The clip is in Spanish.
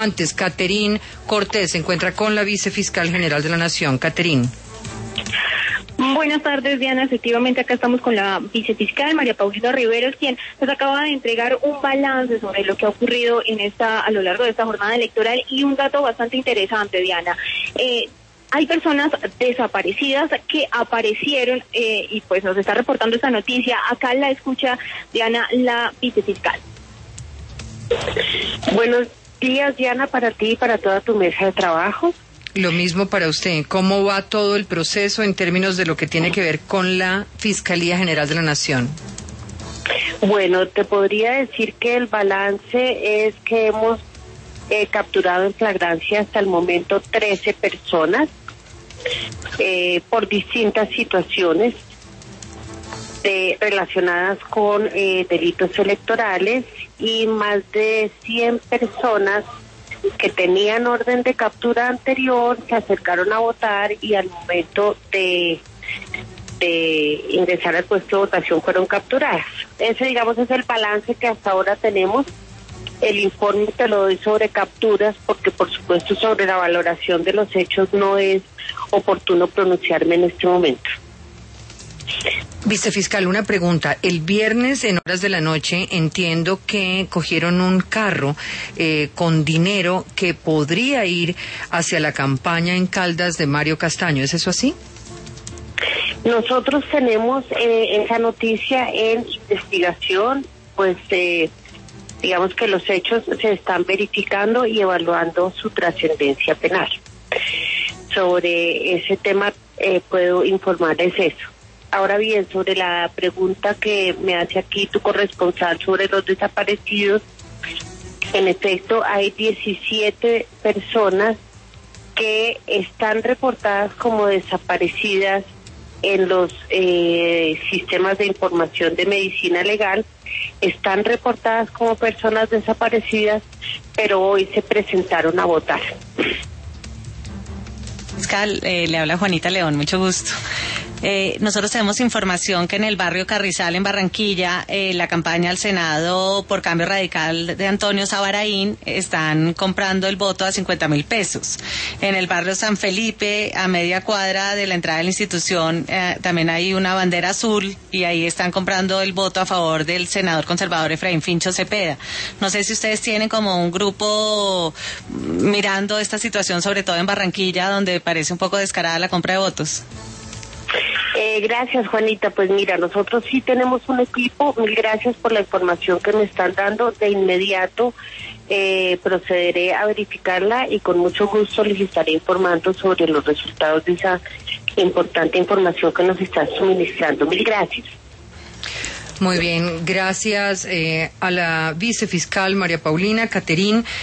Antes, Caterín Cortés se encuentra con la vicefiscal general de la Nación. Caterín. Buenas tardes, Diana. Efectivamente, acá estamos con la vicefiscal María Paulina Riveros, quien nos acaba de entregar un balance sobre lo que ha ocurrido a lo largo de esta jornada electoral y un dato bastante interesante, Diana. Hay personas desaparecidas que aparecieron y pues nos está reportando esta noticia. Acá la escucha, Diana, la vicefiscal. Buenos días, Diana, para ti y para toda tu mesa de trabajo. Lo mismo para usted. ¿Cómo va todo el proceso en términos de lo que tiene que ver con la Fiscalía General de la Nación? Bueno, te podría decir que el balance es que hemos capturado en flagrancia hasta el momento 13 personas por distintas situaciones relacionadas con delitos electorales y más de 100 personas que tenían orden de captura anterior, se acercaron a votar y al momento de ingresar al puesto de votación fueron capturadas. Ese, digamos, es el balance que hasta ahora tenemos. El informe te lo doy sobre capturas porque, por supuesto, sobre la valoración de los hechos no es oportuno pronunciarme en este momento. Vicefiscal, una pregunta. El viernes en horas de la noche entiendo que cogieron un carro con dinero que podría ir hacia la campaña en Caldas de Mario Castaño. ¿Es eso así? Nosotros tenemos esa noticia en investigación, pues digamos que los hechos se están verificando y evaluando su trascendencia penal. Sobre ese tema puedo informarles eso. Ahora bien, sobre la pregunta que me hace aquí tu corresponsal sobre los desaparecidos, en efecto hay 17 personas que están reportadas como desaparecidas en los sistemas de información de medicina legal, están reportadas como personas desaparecidas, pero hoy se presentaron a votar. Fiscal, le habla Juanita León, mucho gusto. Nosotros tenemos información que en el barrio Carrizal, en Barranquilla, la campaña al Senado por Cambio Radical de Antonio Sabaraín están comprando el voto a 50.000 pesos. En el barrio San Felipe, a media cuadra de la entrada de la institución, también hay una bandera azul y ahí están comprando el voto a favor del senador conservador Efraín Fincho Cepeda. No sé si ustedes tienen como un grupo mirando esta situación, sobre todo en Barranquilla, donde parece un poco descarada la compra de votos. Gracias, Juanita. Pues mira, nosotros sí tenemos un equipo. Mil gracias por la información que me están dando. De inmediato procederé a verificarla y con mucho gusto les estaré informando sobre los resultados de esa importante información que nos están suministrando. Mil gracias. Muy bien, gracias a la vicefiscal María Paulina. Caterín.